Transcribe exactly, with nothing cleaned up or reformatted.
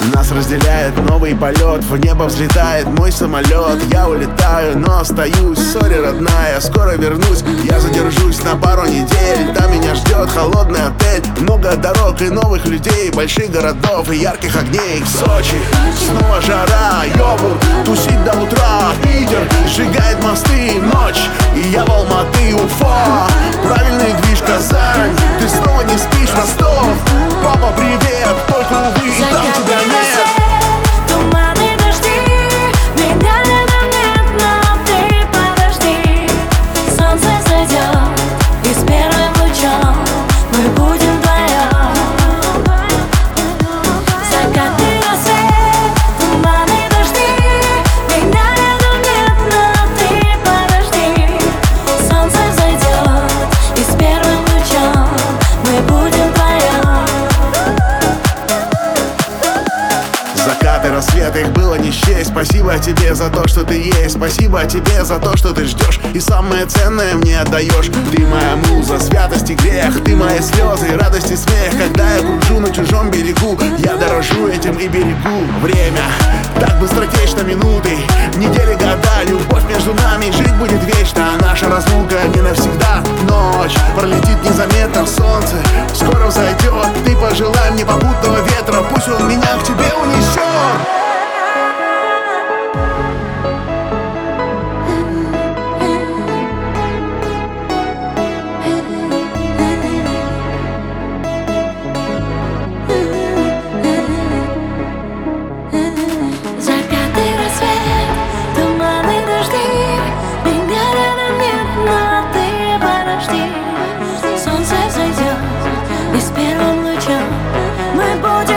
Нас разделяет новый полет, в небо взлетает мой самолет. Я улетаю, но остаюсь, сори, родная, скоро вернусь. Я задержусь на пару недель, там меня ждет холодный отель. Много дорог и новых людей, больших городов и ярких огней. Сочи, снова жара, йогурт, тусить до утра. Питер сжигает мосты, ночь, и я в Алматы, Уфа. Правильный движ, Казань, ты снова не спишь, Ростов. Папа, привет, только увы, и там тебя нет. Туманы, дожди, меня рядом нет, но ты подожди. Солнце зайдет, и с первым лучом мы будем вдвоем. Закат и рассвет, туманы, дожди, меня рядом нет, но ты подожди. Солнце зайдет, и с первым лучом мы будем вдвоем. Закаты, рассветы, их было не счесть. Спасибо тебе за то, что ты есть. Спасибо тебе за то, что ты ждешь и самое ценное мне отдаешь. Ты моя муза, святость и грех. Ты мои слезы, радость и смех. Когда я кружу на чужом берегу, я дорожу этим и берегу время. Так быстротечно минуты, недели, года. Любовь между нами жить будет вечно. А наша разлука не навсегда. Ночь пролетит незаметно, солнце скоро взойдет. Ты пожелай мне попутного ветра, пусть он меня к тебе унесет. Закат и рассвет, туманы, дожди, меня рядом нет, но ты подожди. Солнце зайдет, и с первым лучом мы будем